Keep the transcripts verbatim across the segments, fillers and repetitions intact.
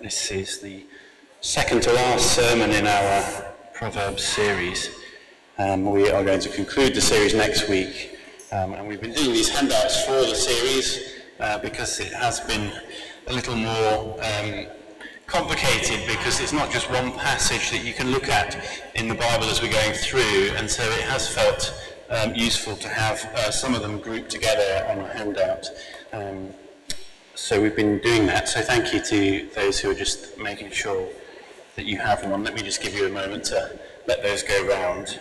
this is the second to last sermon in our Proverbs series. Um, we are going to conclude the series next week, um, and we've been doing these handouts for the series uh, because it has been a little more um, complicated, because it's not just one passage that you can look at in the Bible as we're going through, and so it has felt um, useful to have uh, some of them grouped together on a handout. Um, so we've been doing that, so thank you to those who are just making sure that you have one. Let me just give you a moment to let those go round.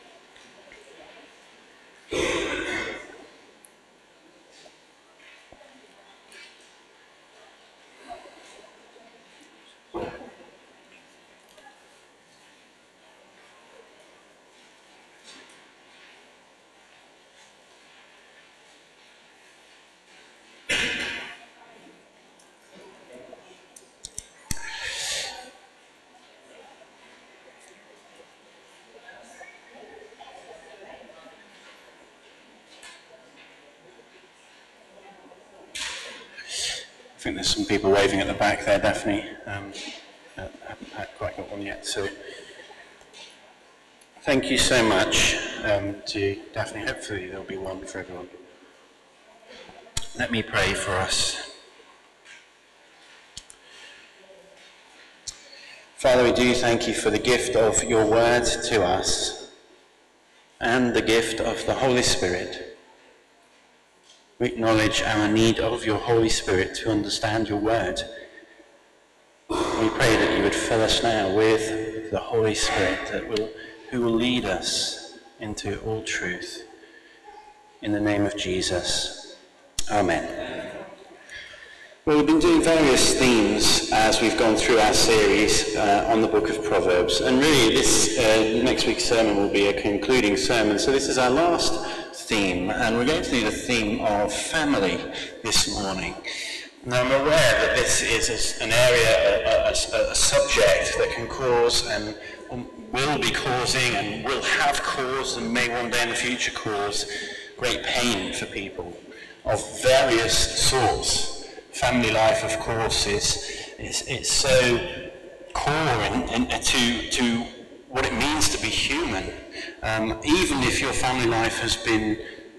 I think there's some people waving at the back there, Daphne. Um, I haven't quite got one yet, so thank you so much um, to Daphne. Hopefully there'll be one for everyone. Let me pray for us. Father, we do thank you for the gift of your word to us and the gift of the Holy Spirit. We acknowledge our need of your Holy Spirit to understand your word. We pray that you would fill us now with the Holy Spirit that will, who will lead us into all truth. In the name of Jesus. Amen. Well, we've been doing various themes as we've gone through our series uh, on the book of Proverbs. And really, this uh, next week's sermon will be a concluding sermon. So this is our last theme, and we're going to do the theme of family this morning. Now, I'm aware that this is an area, a, a, a subject that can cause and will be causing and will have caused and may one day in the future cause great pain for people of various sorts. Family life, of course, is, is it's so core in, in, to, to what it means to be human. Um, even if your family life has been,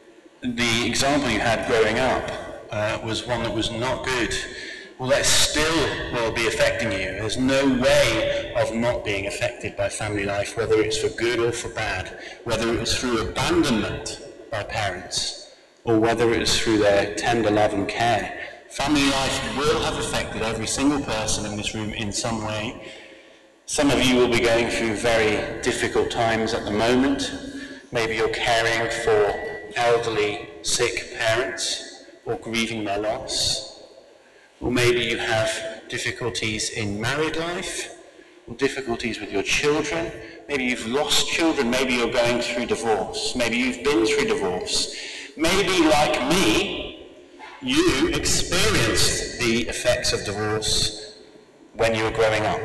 the example you had growing up uh, was one that was not good, well, that still will be affecting you. There's no way of not being affected by family life, whether it's for good or for bad, whether it was through abandonment by parents, or whether it was through their tender love and care. Family life will have affected every single person in this room in some way. Some of you will be going through very difficult times at the moment. Maybe you're caring for elderly, sick parents, or grieving their loss. Or maybe you have difficulties in married life, or difficulties with your children. Maybe you've lost children. Maybe you're going through divorce. Maybe you've been through divorce. Maybe, like me, you experienced the effects of divorce when you were growing up.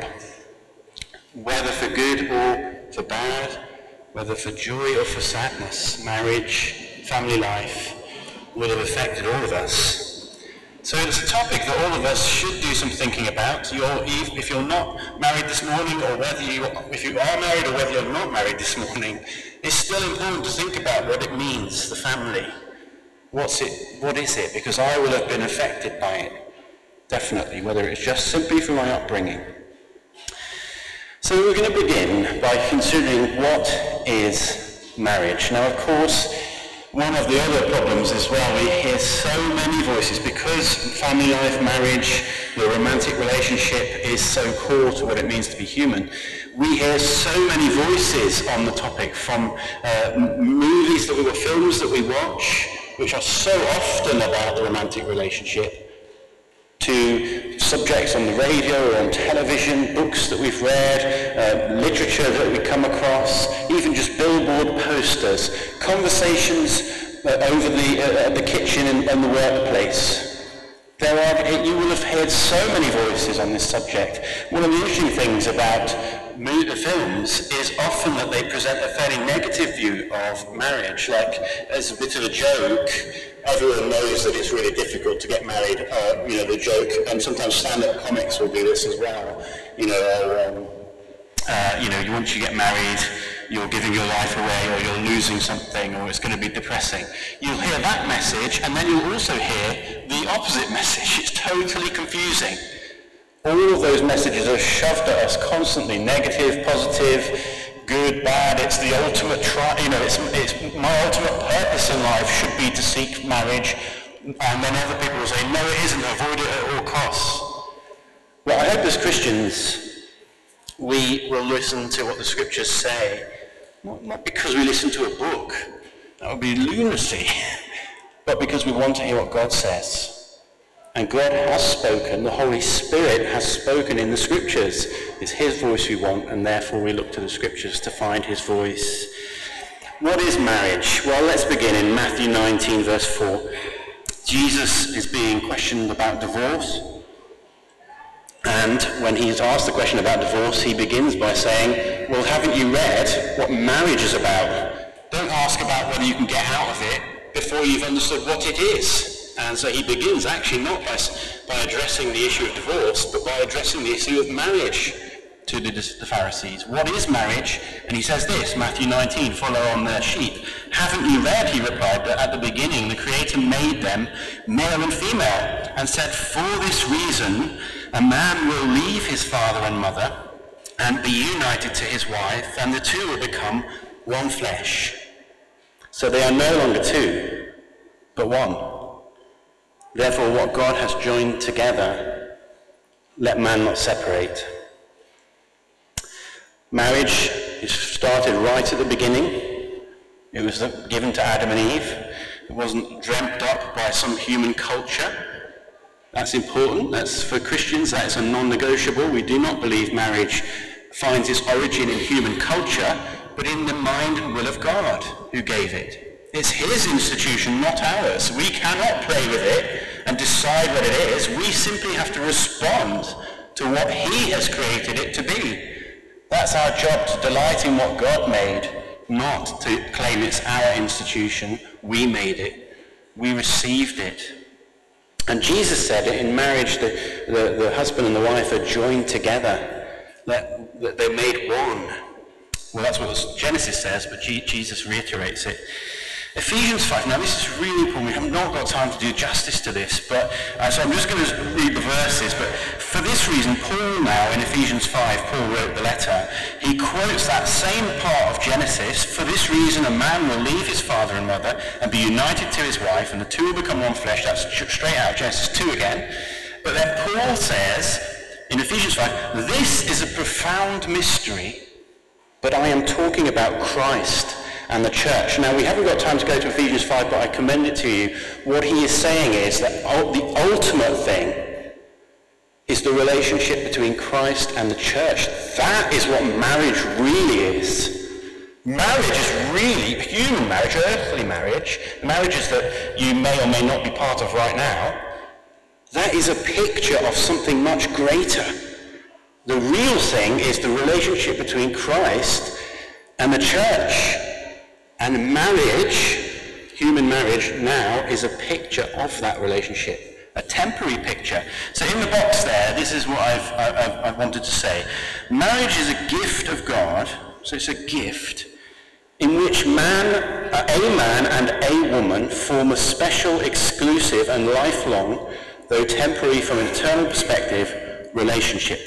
Whether for good or for bad, whether for joy or for sadness, marriage, family life will have affected all of us. So it's a topic that all of us should do some thinking about. You're, if you're not married this morning, or whether you, if you are married or whether you're not married this morning, it's still important to think about what it means, the family. What's it, what is it? Because I will have been affected by it, definitely, whether it's just simply from my upbringing. So we're going to begin by considering what is marriage. Now, of course, one of the other problems as well, we hear so many voices, because family life, marriage, the romantic relationship is so core to what it means to be human. We hear so many voices on the topic, from uh, movies that we watch, films that we watch, which are so often about the romantic relationship, to subjects on the radio or on television, books that we've read, uh, literature that we come across, even just billboard posters, conversations uh, over the, uh, at the kitchen and, and the workplace. There are, you will have heard so many voices on this subject. One of the interesting things about films is often that they present a fairly negative view of marriage. Like, as a bit of a joke, everyone knows that it's really difficult to get married. Uh, you know, the joke, and sometimes stand-up comics will do this as well. You know, um, uh, you know, once you get married, you're giving your life away, or you're losing something, or it's going to be depressing. You'll hear that message, and then you'll also hear the opposite message. It's totally confusing. All of those messages are shoved at us constantly: negative, positive, good, bad. It's the ultimate try. You know, it's, it's my ultimate purpose in life should be to seek marriage, and then other people will say, no, it isn't. Avoid it at all costs. Well, I hope as Christians we will listen to what the scriptures say. Not, not because we listen to a book, that would be lunacy, but because we want to hear what God says. And God has spoken, the Holy Spirit has spoken in the scriptures. It's his voice we want, and therefore we look to the scriptures to find his voice. What is marriage? Well, let's begin in Matthew nineteen, verse four. Jesus is being questioned about divorce. And when he's asked the question about divorce, he begins by saying, well, haven't you read what marriage is about? Don't ask about whether you can get out of it before you've understood what it is. And so he begins actually not by, by addressing the issue of divorce, but by addressing the issue of marriage to the, the Pharisees. What is marriage? And he says this, Matthew nineteen, follow on their sheet. Haven't you read, he replied, that at the beginning the Creator made them male and female, and said, for this reason a man will leave his father and mother and be united to his wife, and the two will become one flesh. So they are no longer two, but one. Therefore, what God has joined together, let man not separate. Marriage is started right at the beginning. It was given to Adam and Eve. It wasn't dreamt up by some human culture. That's important. That's for Christians. That is a non-negotiable. We do not believe marriage finds its origin in human culture, but in the mind and will of God who gave it. It's his institution, not ours. We cannot play with it and decide what it is. We simply have to respond to what he has created it to be. That's our job, to delight in what God made, not to claim it's our institution. We made it. We received it. And Jesus said it in marriage, the, the, the husband and the wife are joined together, that, that they're made one. Well, that's what Genesis says, but G- Jesus reiterates it. Ephesians five, now this is really important. We have not got time to do justice to this, but uh, so I'm just going to read the verses. But for this reason, Paul now, in Ephesians five, Paul wrote the letter, he quotes that same part of Genesis. For this reason, a man will leave his father and mother and be united to his wife, and the two will become one flesh. That's straight out of Genesis two again. But then Paul says, in Ephesians five, this is a profound mystery, but I am talking about Christ and the church. Now, we haven't got time to go to Ephesians five, but I commend it to you. What he is saying is that the ultimate thing is the relationship between Christ and the church. That is what marriage really is. Marriage is really, human marriage, earthly marriage, marriages that you may or may not be part of right now, that is a picture of something much greater. The real thing is the relationship between Christ and the church. And marriage, human marriage now, is a picture of that relationship, a temporary picture. So in the box there, this is what I've, I've, I've wanted to say. Marriage is a gift of God, so it's a gift, in which man, a man and a woman form a special, exclusive and lifelong, though temporary from an eternal perspective, relationship.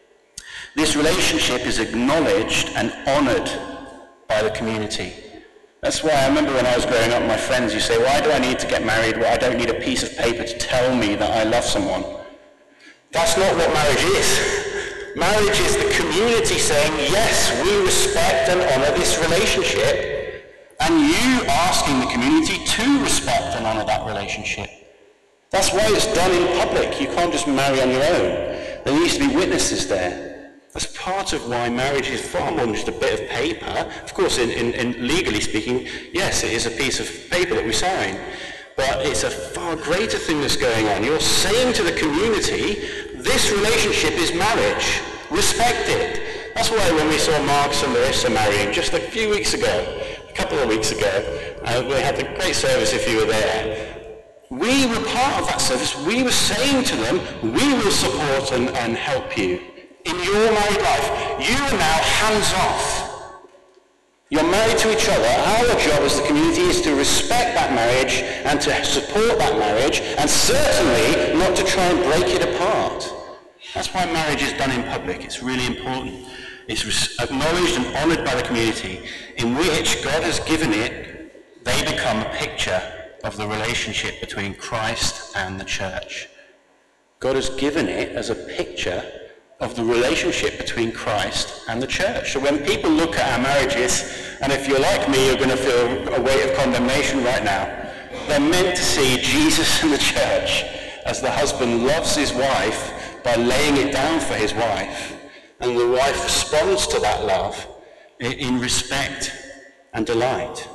This relationship is acknowledged and honoured by the community. That's why I remember when I was growing up, my friends used to say, why do I need to get married? Well, I don't need a piece of paper to tell me that I love someone. That's not what marriage is. Marriage is the community saying, yes, we respect and honour this relationship, and you asking the community to respect and honour that relationship. That's why it's done in public. You can't just marry on your own. There needs to be witnesses there. That's part of why marriage is far more than just a bit of paper. Of course, in, in, in legally speaking, yes, it is a piece of paper that we sign. But it's a far greater thing that's going on. You're saying to the community, this relationship is marriage. Respect it. That's why when we saw Marcus and Larissa marrying just a few weeks ago, a couple of weeks ago, uh, we had a great service if you were there. We were part of that service. We were saying to them, we will support and, and help you in your married life. You are now hands off. You're married to each other. Our job as the community is to respect that marriage and to support that marriage, and certainly not to try and break it apart. That's why marriage is done in public. It's really important. It's acknowledged and honoured by the community, in which God has given it. They become a picture of the relationship between Christ and the church. God has given it as a picture of the relationship between Christ and the church. So when people look at our marriages, and if you're like me, you're going to feel a weight of condemnation right now, they're meant to see Jesus and the church as the husband loves his wife by laying it down for his wife, and the wife responds to that love in respect and delight.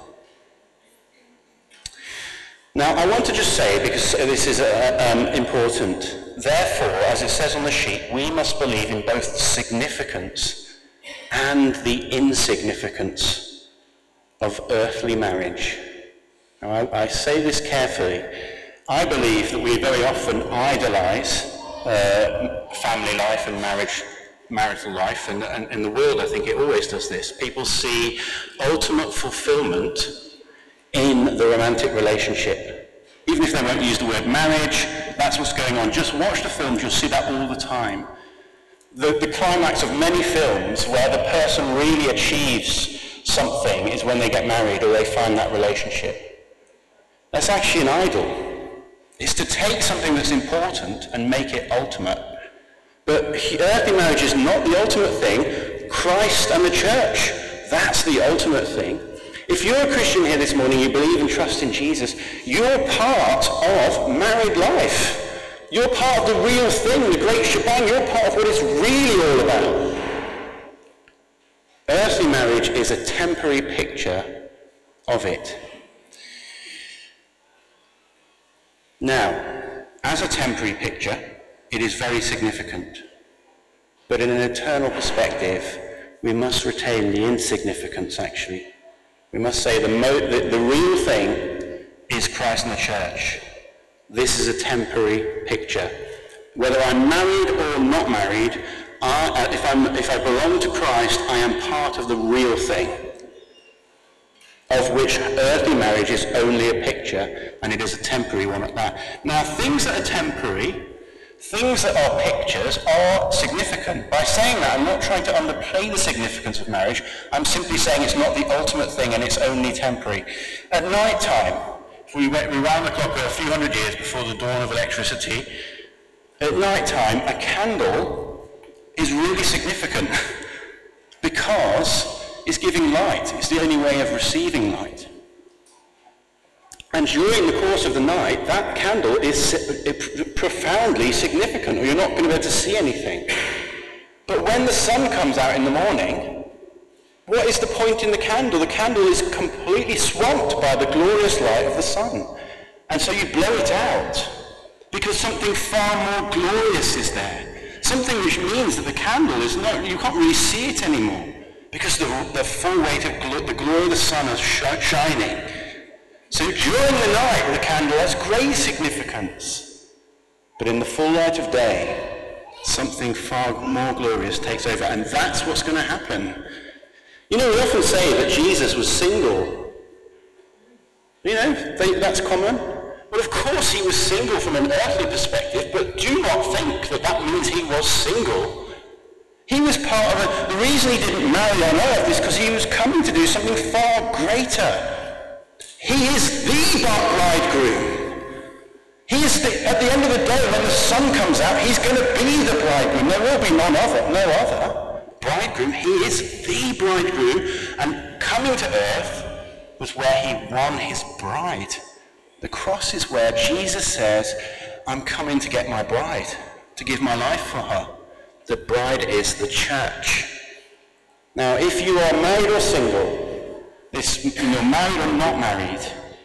Now, I want to just say, because this is uh, um, important, therefore, as it says on the sheet, we must believe in both the significance and the insignificance of earthly marriage. Now, I, I say this carefully. I believe that we very often idolize uh, family life and marriage, marital life, and, and in the world I think it always does this. People see ultimate fulfillment in the romantic relationship. Even if they won't use the word marriage, that's what's going on. Just watch the films, you'll see that all the time. The, the climax of many films where the person really achieves something is when they get married or they find that relationship. That's actually an idol. It's to take something that's important and make it ultimate. But earthly marriage is not the ultimate thing. Christ and the church, that's the ultimate thing. If you're a Christian here this morning, you believe and trust in Jesus, you're part of married life. You're part of the real thing, the great shebang. You're part of what it's really all about. Earthly marriage is a temporary picture of it. Now, as a temporary picture, it is very significant. But in an eternal perspective, we must retain the insignificance, actually. We must say the, mo- the, the real thing is Christ and the church. This is a temporary picture. Whether I'm married or not married, I, if, I'm, if I belong to Christ, I am part of the real thing, of which earthly marriage is only a picture, and it is a temporary one at that. Now, things that are temporary, things that are pictures, are significant. By saying that, I'm not trying to underplay the significance of marriage. I'm simply saying it's not the ultimate thing and it's only temporary. At night time, if we went round the clock a few hundred years before the dawn of electricity, at night time, a candle is really significant because it's giving light. It's the only way of receiving light. And during the course of the night, that candle is profoundly significant, or you're not going to be able to see anything. But when the sun comes out in the morning, what is the point in the candle? The candle is completely swamped by the glorious light of the sun. And so you blow it out, because something far more glorious is there. Something which means that the candle is not, you can't really see it anymore, because the, the full weight of gl- the glory of the sun is sh- shining. So during the night, the candle has great significance. But in the full light of day, something far more glorious takes over. And that's what's going to happen. You know, we often say that Jesus was single. You know, they, that's common. Well, of course he was single from an earthly perspective, but do not think that that means he was single. He was part of it. The reason he didn't marry on earth is because he was coming to do something far greater. He is the bridegroom. He is the, at the end of the day, when the sun comes out, he's going to be the bridegroom. There will be none other, no other bridegroom. He is the bridegroom, and coming to earth was where he won his bride. The cross is where Jesus says, I'm coming to get my bride, to give my life for her. The bride is the church. Now, if you are married or single, This, you're married or not married,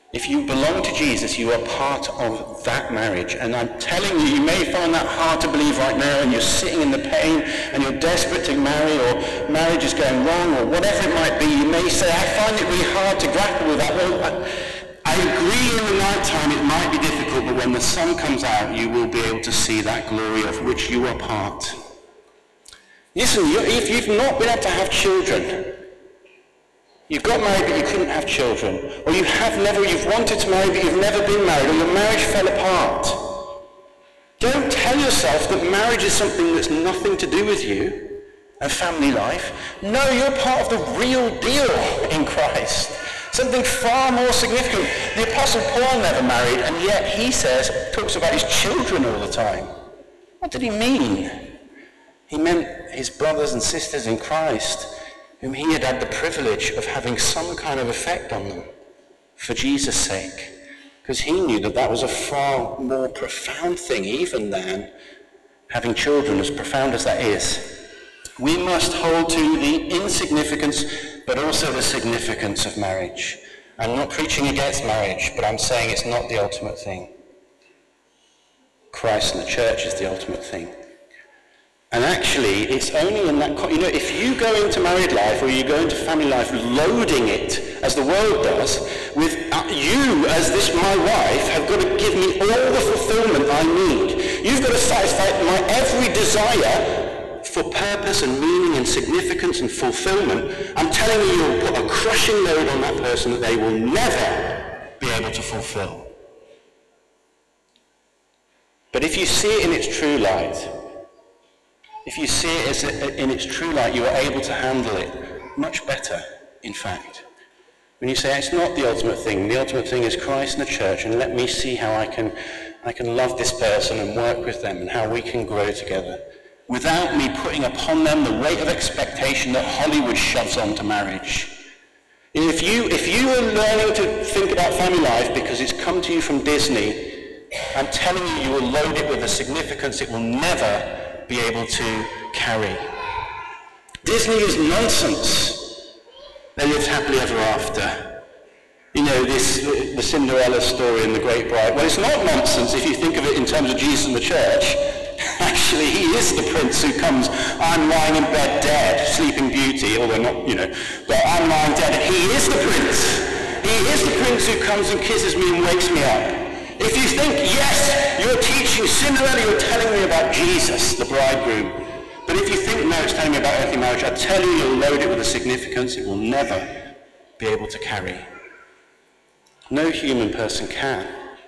If you belong to Jesus, you are part of that marriage. And I'm telling you, you may find that hard to believe right now, and you're sitting in the pain, and you're desperate to marry, or marriage is going wrong, or whatever it might be. You may say, I find it really hard to grapple with that. Well, I, I agree in the night time it might be difficult, but when the sun comes out, you will be able to see that glory of which you are part. Listen, if you've not been able to have children, you've got married but you couldn't have children, or you have never, you've wanted to marry but you've never been married, or your marriage fell apart, don't tell yourself that marriage is something that's nothing to do with you and family life. No, you're part of the real deal in Christ. Something far more significant. The Apostle Paul never married, and yet he says, talks about his children all the time. What did he mean? He meant his brothers and sisters in Christ, whom he had had the privilege of having some kind of effect on them for Jesus' sake, because he knew that that was a far more profound thing even than having children, as profound as that is. We must hold to the insignificance but also the significance of marriage. I'm not preaching against marriage, but I'm saying it's not the ultimate thing. Christ and the church is the ultimate thing. And actually, it's only in that, you know, if you go into married life or you go into family life loading it, as the world does, with uh, you as this, my wife, have got to give me all the fulfillment I need. You've got to satisfy my every desire for purpose and meaning and significance and fulfillment. I'm telling you, you'll put a crushing load on that person that they will never be able to fulfill. But if you see it in its true light, if you see it as a, in its true light, you are able to handle it much better, in fact. When you say, it's not the ultimate thing, the ultimate thing is Christ and the church, and let me see how I can, I can love this person and work with them and how we can grow together, without me putting upon them the weight of expectation that Hollywood shoves onto marriage. If you, if you are learning to think about family life because it's come to you from Disney, I'm telling you, you will load it with a significance it will never be able to carry. Disney is nonsense. They lived happily ever after. You know, this, the Cinderella story and the Great Bride. Well, it's not nonsense if you think of it in terms of Jesus and the church. Actually, he is the prince who comes, I'm lying in bed dead, Sleeping Beauty, although not, you know, but I'm lying dead. He is the prince. He is the prince who comes and kisses me and wakes me up. If you think, yes, you're teaching Cinderella, you're telling me about Jesus, the bridegroom. But if you think, no, it's telling me about earthly marriage, I tell you, you'll load it with a significance it will never be able to carry. No human person can.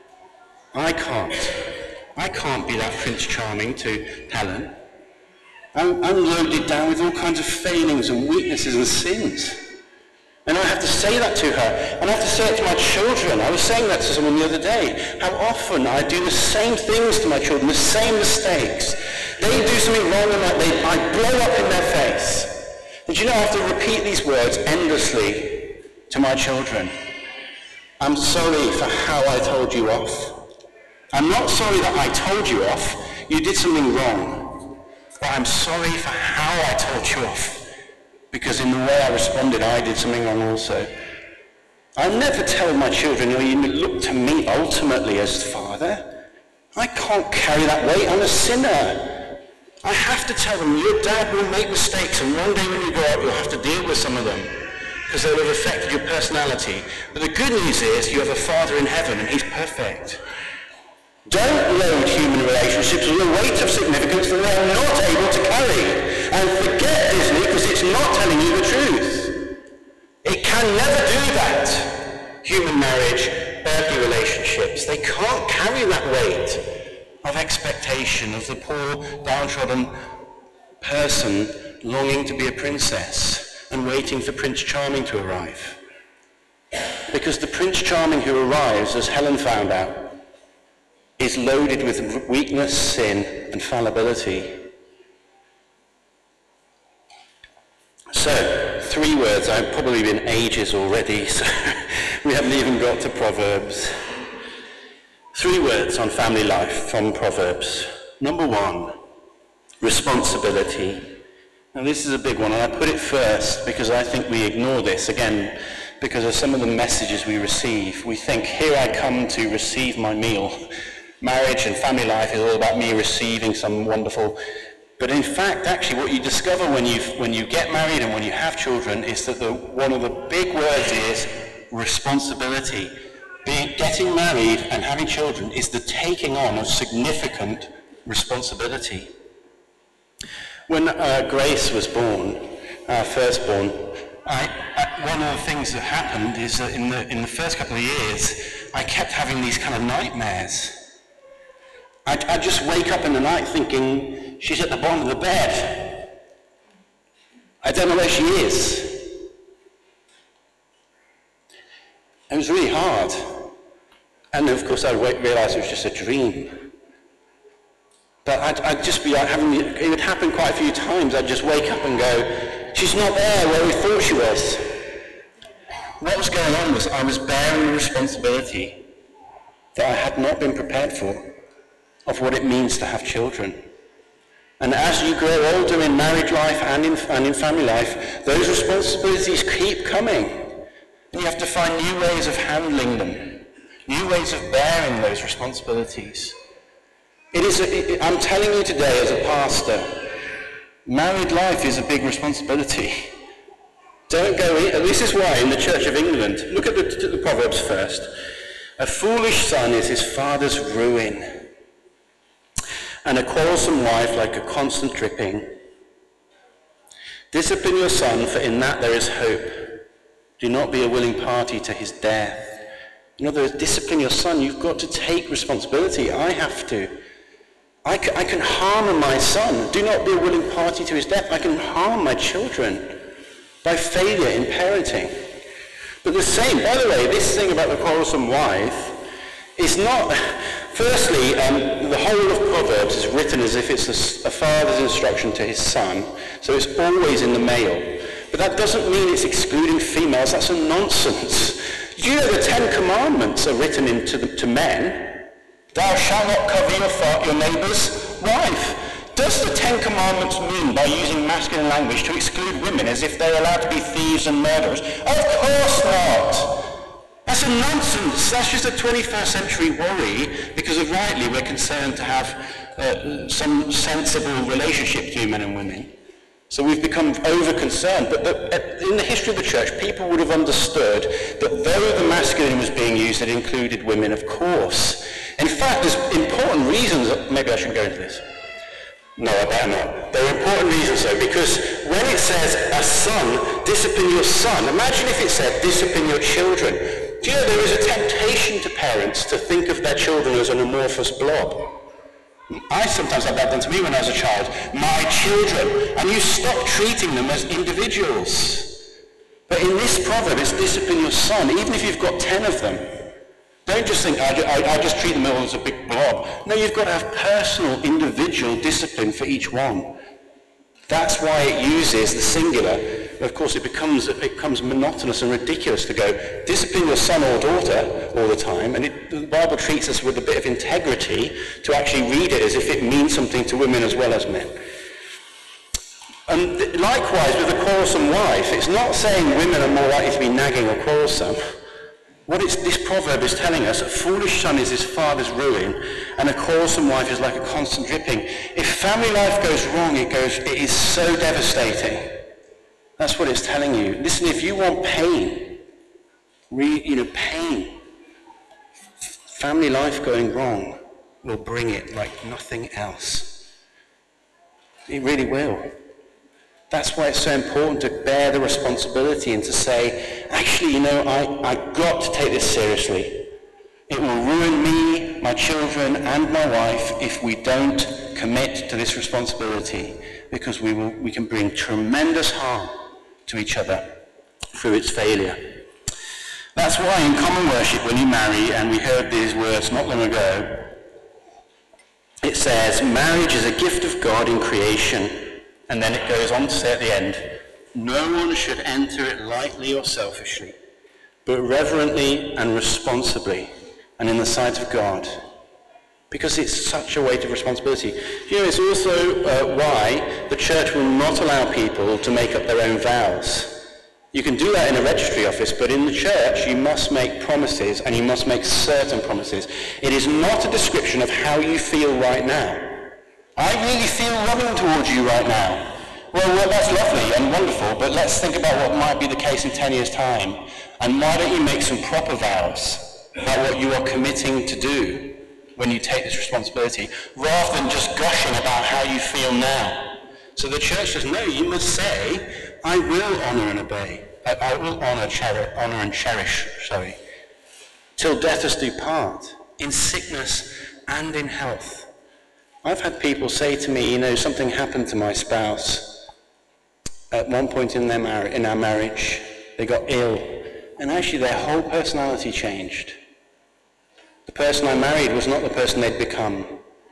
I can't. I can't be that Prince Charming to Helen. I'm, I'm loaded down with all kinds of failings and weaknesses and sins. And I have to say that to her, and I have to say it to my children. I was saying that to someone the other day, how often I do the same things to my children, the same mistakes. They do something wrong and I, they, I blow up in their face. And you know, I have to repeat these words endlessly to my children. I'm sorry for how I told you off. I'm not sorry that I told you off. You did something wrong. But I'm sorry for how I told you off. Because in the way I responded, I did something wrong also. I'll never tell my children, you know, you look to me ultimately as father. I can't carry that weight. I'm a sinner. I have to tell them, your dad will make mistakes, and one day when you grow up, you'll have to deal with some of them, because they'll have affected your personality. But the good news is, you have a Father in heaven, and he's perfect. Don't load human relationships with a weight of significance that they are not able to carry. And forget Disney, because it's not telling you the truth. It can never do that. Human marriage, earthly relationships, they can't carry that weight of expectation of the poor, downtrodden person longing to be a princess and waiting for Prince Charming to arrive. Because the Prince Charming who arrives, as Helen found out, is loaded with weakness, sin, and fallibility. So, three words. I've probably been ages already, so we haven't even got to Proverbs. Three words on family life from Proverbs. Number one, responsibility. Now this is a big one, and I put it first because I think we ignore this. Again, because of some of the messages we receive. We think, here I come to receive my meal. Marriage and family life is all about me receiving some wonderful... But in fact, actually, what you discover when you when you get married and when you have children is that the, one of the big words is responsibility. Being, getting married and having children is the taking on of significant responsibility. When uh, Grace was born, our firstborn, I, I, one of the things that happened is that in the in the first couple of years, I kept having these kind of nightmares. I'd, I'd just wake up in the night thinking, she's at the bottom of the bed. I don't know where she is. It was really hard. And of course I realised it was just a dream. But I'd, I'd just be like having, it would happen quite a few times. I'd just wake up and go, she's not there where we thought she was. What was going on was I was bearing the responsibility that I had not been prepared for, of what it means to have children. And as you grow older in marriage life and in, and in family life, those responsibilities keep coming. And you have to find new ways of handling them, new ways of bearing those responsibilities. It is. A, it, I'm telling you today as a pastor, married life is a big responsibility. Don't go in, and this is why in the Church of England, look at the, the Proverbs first. A foolish son is his father's ruin, and a quarrelsome wife like a constant dripping. Discipline your son, for in that there is hope. Do not be a willing party to his death. In other words, discipline your son. You've got to take responsibility. I have to. I can, I can harm my son. Do not be a willing party to his death. I can harm my children by failure in parenting. But the same, by the way, this thing about the quarrelsome wife is not... Firstly, um, the whole of Proverbs is written as if it's a, a father's instruction to his son, so it's always in the male. But that doesn't mean it's excluding females. That's a nonsense. Do you know the Ten Commandments are written into the, to men? Thou shalt not covet your, fa- your neighbour's wife. Does the Ten Commandments mean by using masculine language to exclude women as if they're allowed to be thieves and murderers? Of course not. That's a nonsense. That's just a twenty-first century worry because of rightly we're concerned to have uh, some sensible relationship between men and women. So we've become over-concerned. But the, in the history of the church, people would have understood that though the masculine was being used, it included women, of course. In fact, there's important reasons. Maybe I shouldn't go into this. No, I better not. There are important reasons though, because when it says, a son, discipline your son, imagine if it said, discipline your children. Do you know there is a temptation to parents to think of their children as an amorphous blob? I sometimes had that done to me when I was a child. My children. And you stop treating them as individuals. But in this proverb, it's discipline your son, even if you've got ten of them. Don't just think, I, I, I just treat them all as a big blob. No, you've got to have personal, individual discipline for each one. That's why it uses the singular. Of course, it becomes it becomes monotonous and ridiculous to go, discipline your son or daughter all the time, and it, the Bible treats us with a bit of integrity to actually read it as if it means something to women as well as men. And th- likewise with a quarrelsome wife, it's not saying women are more likely to be nagging or quarrelsome. What it's, this proverb is telling us, a foolish son is his father's ruin, and a quarrelsome wife is like a constant dripping. If family life goes wrong, it goes. It is so devastating. That's what it's telling you. Listen, if you want pain, re, you know, pain, family life going wrong will bring it like nothing else. It really will. That's why it's so important to bear the responsibility and to say, actually, you know, I, I've got to take this seriously. It will ruin me, my children, and my wife if we don't commit to this responsibility, because we will, we can bring tremendous harm to each other through its failure. That's why in common worship, when you marry, and we heard these words not long ago, it says, marriage is a gift of God in creation. And then it goes on to say at the end, no one should enter it lightly or selfishly, but reverently and responsibly, and in the sight of God, because it's such a weight of responsibility. You know, it's also uh, why the church will not allow people to make up their own vows. You can do that in a registry office, but in the church you must make promises, and you must make certain promises. It is not a description of how you feel right now. I really feel loving towards you right now. Well, well, that's lovely and wonderful, but let's think about what might be the case in ten years' time. And why don't you make some proper vows about what you are committing to do when you take this responsibility, rather than just gushing about how you feel now. So the church says, no, you must say, I will honour and obey. I, I will honour, cherish, honour and cherish, sorry, till death us do part, in sickness and in health. I've had people say to me, you know, something happened to my spouse. At one point in, their mar- in our marriage, they got ill, and actually their whole personality changed. The person I married was not the person they'd become.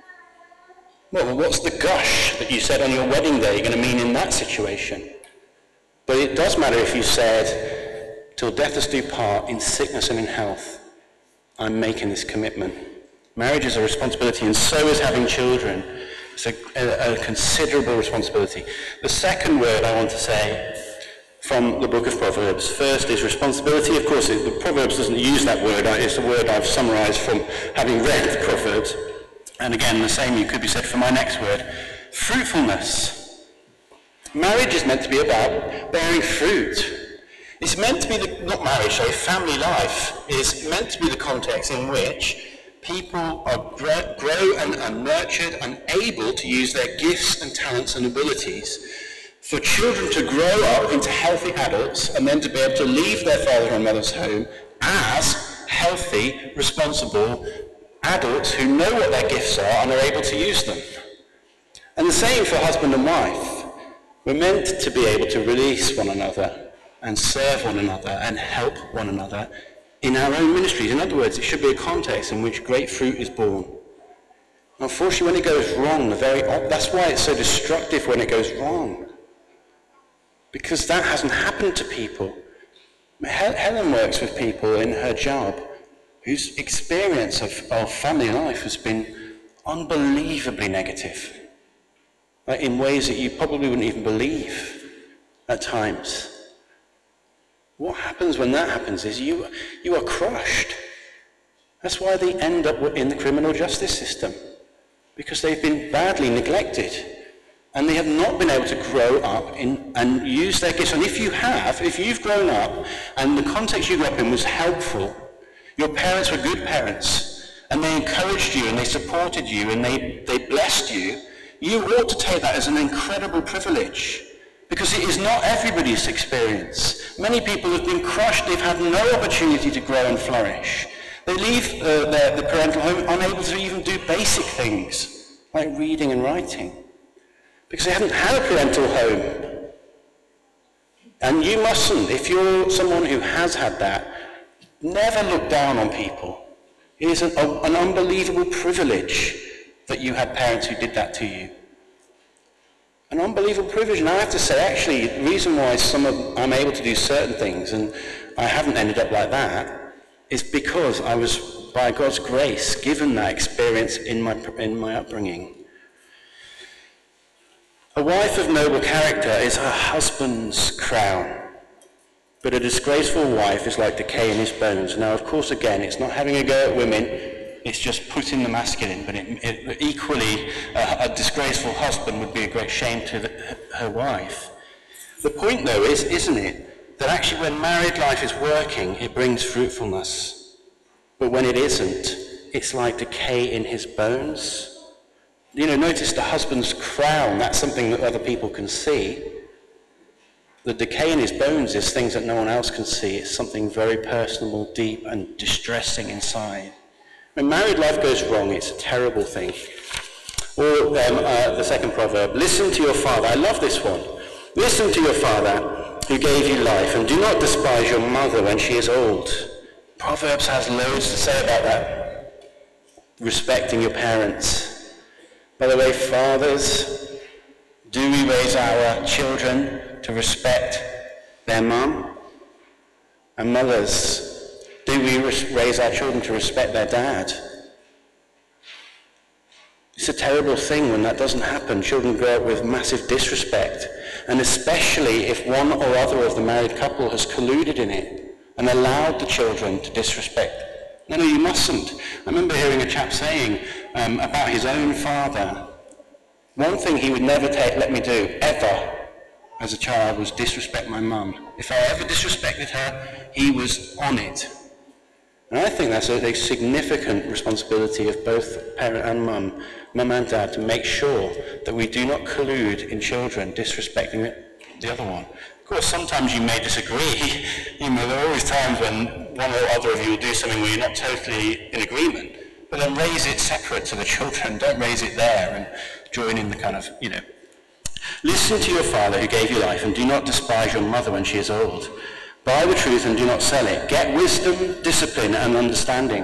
Well, what's the gush that you said on your wedding day going to mean in that situation? But it does matter if you said, till death us do part, in sickness and in health, I'm making this commitment. Marriage is a responsibility, and so is having children. It's a, a, a considerable responsibility. The second word I want to say from the book of Proverbs, first is responsibility. Of course, it, the Proverbs doesn't use that word. It's a word I've summarized from having read the Proverbs. And again, the same you could be said for my next word, fruitfulness. Marriage is meant to be about bearing fruit. It's meant to be, the, not marriage, sorry, family life is meant to be the context in which people are grow, grow and are nurtured and able to use their gifts and talents and abilities, for children to grow up into healthy adults and then to be able to leave their father and mother's home as healthy, responsible adults who know what their gifts are and are able to use them. And the same for husband and wife. We're meant to be able to release one another and serve one another and help one another in our own ministries. In other words, it should be a context in which great fruit is born. Unfortunately, when it goes wrong, the very op- that's why it's so destructive when it goes wrong. Because that hasn't happened to people. Helen works with people in her job whose experience of, of family life has been unbelievably negative, like in ways that you probably wouldn't even believe at times. What happens when that happens is you, you are crushed. That's why they end up in the criminal justice system, because they've been badly neglected and they have not been able to grow up in, and use their gifts. And if you have, if you've grown up and the context you grew up in was helpful, your parents were good parents and they encouraged you and they supported you and they, they blessed you, you ought to take that as an incredible privilege. Because it is not everybody's experience. Many people have been crushed. They've had no opportunity to grow and flourish. They leave uh, their, the parental home unable to even do basic things, like reading and writing, because they haven't had a parental home. And you mustn't, if you're someone who has had that, never look down on people. It is an, a, an unbelievable privilege that you had parents who did that to you. An unbelievable privilege. And I have to say, actually, the reason why some of, I'm able to do certain things and I haven't ended up like that is because I was, by God's grace, given that experience in my, in my upbringing. A wife of noble character is her husband's crown, but a disgraceful wife is like decay in his bones. Now, of course, again, it's not having a go at women. It's just putting the masculine, but it, it, equally uh, a disgraceful husband would be a great shame to the, her wife. The point, though, is, isn't it, that actually when married life is working, it brings fruitfulness. But when it isn't, it's like decay in his bones. You know, notice the husband's crown, that's something that other people can see. The decay in his bones is things that no one else can see. It's something very personal, deep, and distressing inside. When married life goes wrong, it's a terrible thing. Or um, uh, the second proverb, listen to your father. I love this one. Listen to your father who gave you life, and do not despise your mother when she is old. Proverbs has loads to say about that. Respecting your parents. By the way, fathers, do we raise our children to respect their mum? And mothers, do we raise our children to respect their dad? It's a terrible thing when that doesn't happen. Children grow up with massive disrespect, and especially if one or other of the married couple has colluded in it and allowed the children to disrespect. No, no, you mustn't. I remember hearing a chap saying um, about his own father, one thing he would never take, let me do, ever, as a child, was disrespect my mum. If I ever disrespected her, he was on it. And I think that's a, a significant responsibility of both parent and mum, mum and dad, to make sure that we do not collude in children disrespecting the other one. Of course, sometimes you may disagree. You know, there are always times when one or other of you will do something where you're not totally in agreement. But then raise it separate to the children. Don't raise it there and join in the kind of, you know. Listen to your father who gave you life, and do not despise your mother when she is old. Buy the truth and do not sell it. Get wisdom, discipline, and understanding.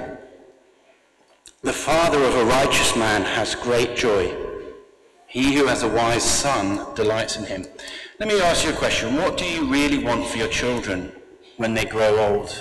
The father of a righteous man has great joy. He who has a wise son delights in him. Let me ask you a question. What do you really want for your children when they grow old?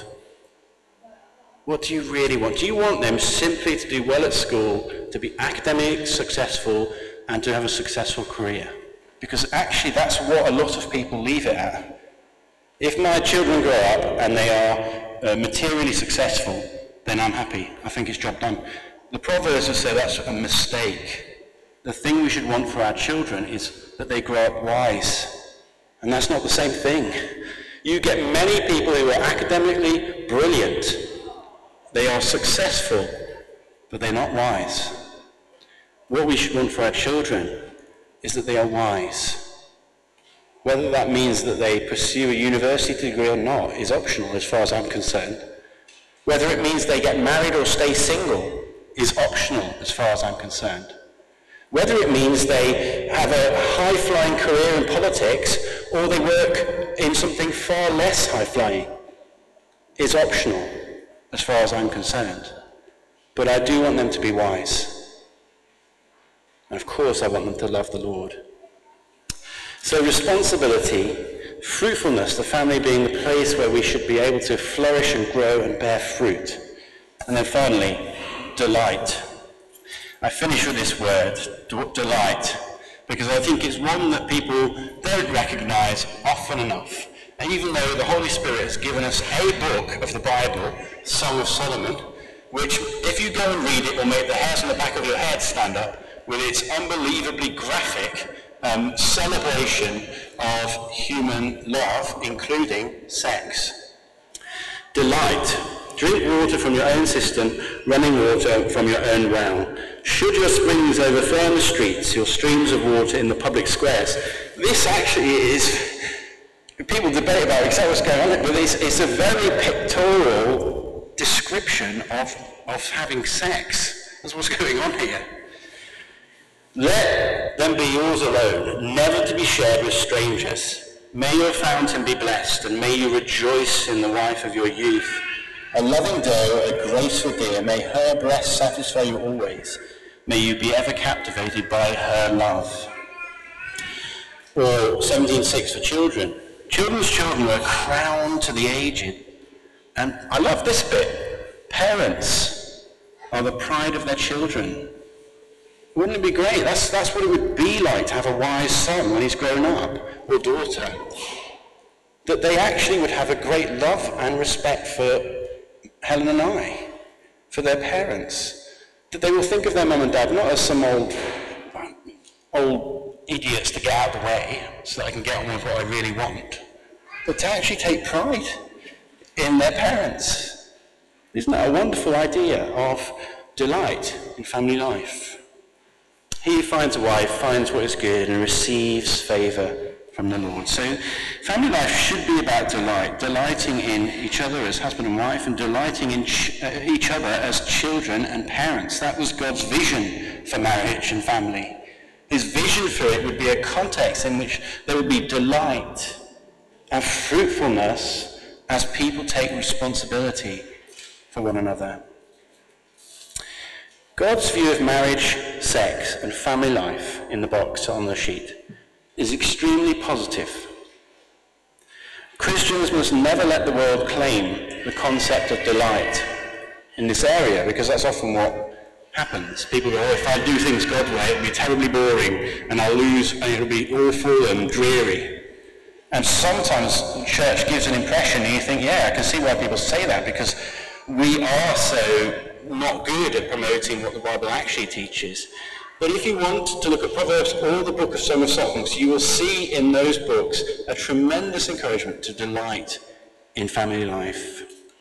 What do you really want? Do you want them simply to do well at school, to be academically successful, and to have a successful career? Because actually that's what a lot of people leave it at. If my children grow up and they are uh, materially successful, then I'm happy. I think it's job done. The Proverbs will say that's a mistake. The thing we should want for our children is that they grow up wise. And that's not the same thing. You get many people who are academically brilliant. They are successful, but they're not wise. What we should want for our children is that they are wise. Whether that means that they pursue a university degree or not is optional as far as I'm concerned. Whether it means they get married or stay single is optional as far as I'm concerned. Whether it means they have a high-flying career in politics or they work in something far less high-flying is optional as far as I'm concerned. But I do want them to be wise. And of course I want them to love the Lord. So responsibility, fruitfulness, the family being the place where we should be able to flourish and grow and bear fruit. And then finally, delight. I finish with this word, delight, because I think it's one that people don't recognize often enough. And even though the Holy Spirit has given us a book of the Bible, Song of Solomon, which if you go and read it will make the hairs on the back of your head stand up with its unbelievably graphic Um, celebration of human love, including sex. Delight. Drink water from your own cistern, running water from your own well. Should your springs overflow in the streets, your streams of water in the public squares. This actually is, people debate about exactly what's going on, but it's, it's a very pictorial description of, of having sex. That's what's going on here. Let them be yours alone, never to be shared with strangers. May your fountain be blessed, and may you rejoice in the wife of your youth. A loving doe, a graceful deer, may her breast satisfy you always. May you be ever captivated by her love. Or seventeen six for children. Children's children are a crown to the aged. And I love this bit. Parents are the pride of their children. Wouldn't it be great? That's, that's what it would be like to have a wise son when he's grown up, or daughter. That they actually would have a great love and respect for Helen and I, for their parents. That they will think of their mum and dad not as some old, old idiots to get out of the way so that I can get on with what I really want, but to actually take pride in their parents. Isn't that a wonderful idea of delight in family life? He who finds a wife finds what is good and receives favour from the Lord. So family life should be about delight, delighting in each other as husband and wife, and delighting in ch- uh, each other as children and parents. That was God's vision for marriage and family. His vision for it would be a context in which there would be delight and fruitfulness as people take responsibility for one another. God's view of marriage, sex, and family life in the box on the sheet is extremely positive. Christians must never let the world claim the concept of delight in this area, because that's often what happens. People go, oh, if I do things God's way, it'll be terribly boring, and I'll lose, and it'll be awful and dreary. And sometimes church gives an impression, and you think, yeah, I can see why people say that, because we are so not good at promoting what the Bible actually teaches. But if you want to look at Proverbs or the book of Song of Songs, you will see in those books a tremendous encouragement to delight in family life.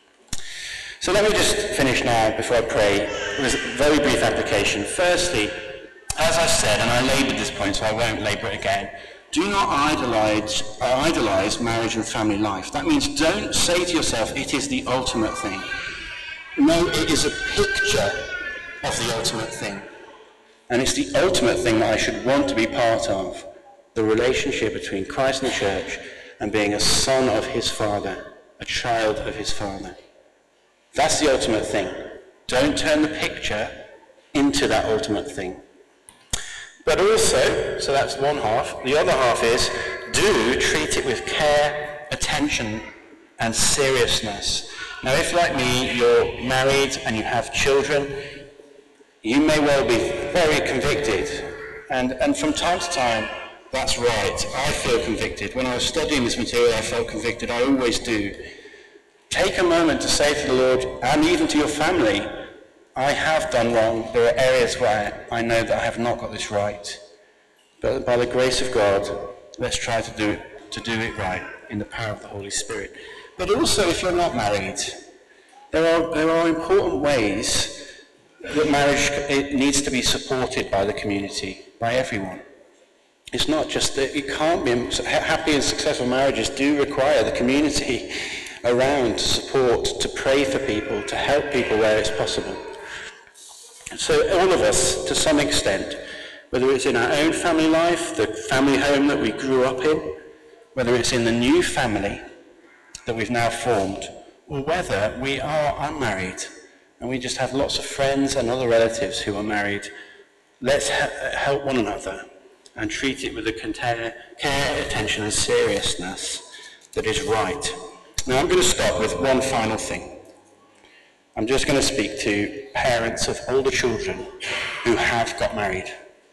So let me just finish now before I pray with a very brief application. Firstly, as I said, and I laboured this point so I won't labour it again, do not idolize, uh, idolize marriage and family life. That means don't say to yourself, it is the ultimate thing. No, it is a picture of the ultimate thing. And it's the ultimate thing that I should want to be part of, the relationship between Christ and the church and being a son of his Father, a child of his Father. That's the ultimate thing. Don't turn the picture into that ultimate thing. But also, so that's one half, the other half is, do treat it with care, attention, and seriousness. Now, if, like me, you're married and you have children, you may well be very convicted. And, and from time to time, that's right. I feel convicted. When I was studying this material, I felt convicted. I always do. Take a moment to say to the Lord, and even to your family, I have done wrong. There are areas where I know that I have not got this right. But by the grace of God, let's try to do it, to do it right in the power of the Holy Spirit. But also, if you're not married, there are, there are important ways that marriage it needs to be supported by the community, by everyone. It's not just that it can't be, happy and successful marriages do require the community around to support, to pray for people, to help people where it's possible. So all of us, to some extent, whether it's in our own family life, the family home that we grew up in, whether it's in the new family that we've now formed, or whether we are unmarried and we just have lots of friends and other relatives who are married, let's ha- help one another and treat it with the care, care, attention and seriousness that is right. Now I'm going to stop with one final thing. I'm just going to speak to parents of older children who have got married.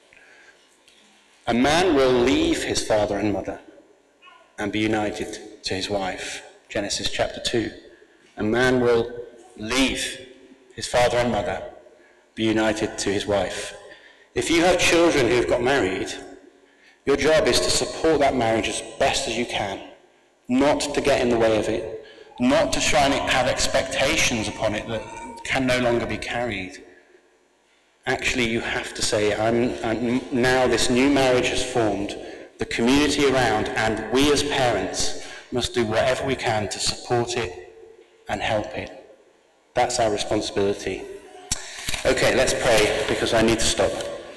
A man will leave his father and mother and be united to his wife. Genesis chapter two. A man will leave his father and mother, be united to his wife. If you have children who have got married, your job is to support that marriage as best as you can, not to get in the way of it, not to try and have expectations upon it that can no longer be carried. Actually, you have to say, I'm, I'm, now this new marriage has formed, the community around and we as parents must do whatever we can to support it and help it. That's our responsibility. Okay, let's pray because I need to stop.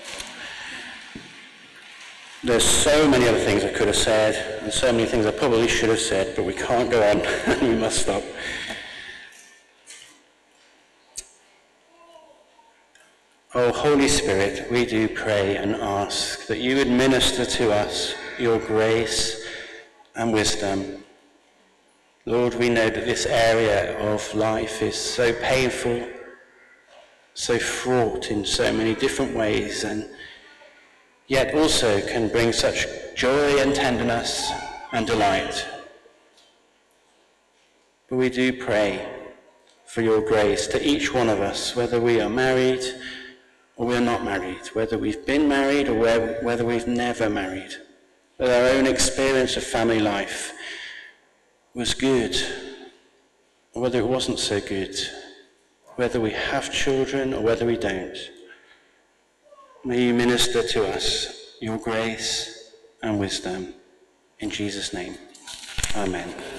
There's so many other things I could have said and so many things I probably should have said, but we can't go on and we must stop. Oh, Holy Spirit, we do pray and ask that you would minister to us your grace and wisdom. Lord, we know that this area of life is so painful, so fraught in so many different ways, and yet also can bring such joy and tenderness and delight. But we do pray for your grace to each one of us, whether we are married or we're not married, whether we've been married or whether we've never married, that our own experience of family life was good, or whether it wasn't so good, whether we have children or whether we don't. May you minister to us your grace and wisdom. In Jesus' name, amen.